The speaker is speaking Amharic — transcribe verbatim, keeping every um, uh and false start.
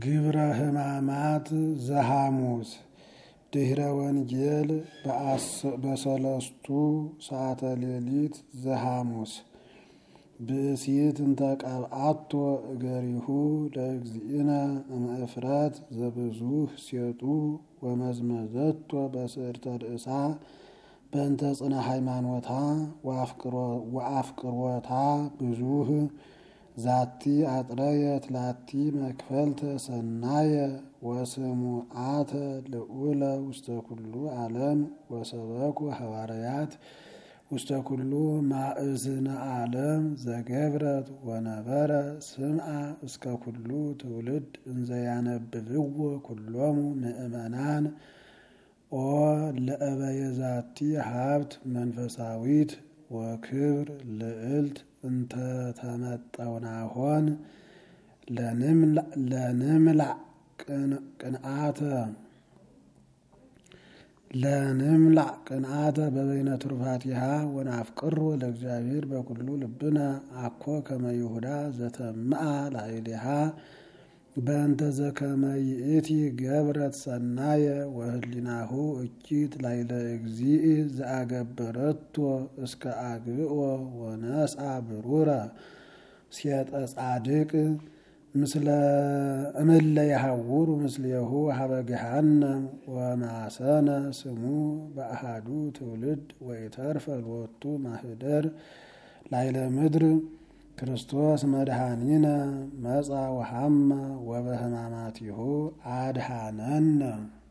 ግብረ ሕማማት ዘሐሙስ ድኅረ ወንጌል በሰለስቱ ሰዓተ ሌሊት ዘሐሙስ ብእሲት እንተ ቀብአቶ እገሪሁ ለእግዚእነ እምእፍረት ዘብዙሕ ሴጡ ወመዝመዘቶ በስዕርተ ርእሳ በእንተ ጽነ ሃይማኖታ ወአፍቅሮታ ብዙኅ ዛቲ አጥረየት ላቲ መክፈልተ ሰናየ ወስሙዓተ ልዑለ ውስተ ኩሉ ዓለም ወሰበኩ ሐዋርያት ውስተ ኩሉ ማእዝነ ዓለም ዘገብረት ወነበረ ስምዓ እስከ ኩሉ ትውልድ እንዘ ያነብብዎ ኩሎሙ ምእመናን ኦ ለእበየዛቲ ሀብት መንፈሳዊት ወክብር ልዕልት እንተ ተመጠውናሆን ለንምላዕ ቅንአተ ለንምላዕ ቅንአተ በበይነ ትሩፋቲሃ ወናፍቅሮ ለእግዚአብሔር በኩሉ ልብነ አኮ ከመ ይሁዳ ዘተምአ ላዕሌሃ በእንተ ዘከመ ይእቲ ገብረት ሰናየ ወህሊናሁ እኪት ላዕለ እግዚእ ዘአገበረቶ እስከ አግብኦ ወነስአ ብሩረ ሴጠ ጻድቅ ምስለ እምለ የሐውሩ ምስሌሁ ሀበ ገሃነም ወማሰነ ስሙ በአሃዱ ትውልድ ወኢተርፈ ሎቱ ማህደር ላዕለ ምድር ክርስቶስ መድኃኒነ መጻ ወሐመ ወበሕማማቲሁ አድኃነነ።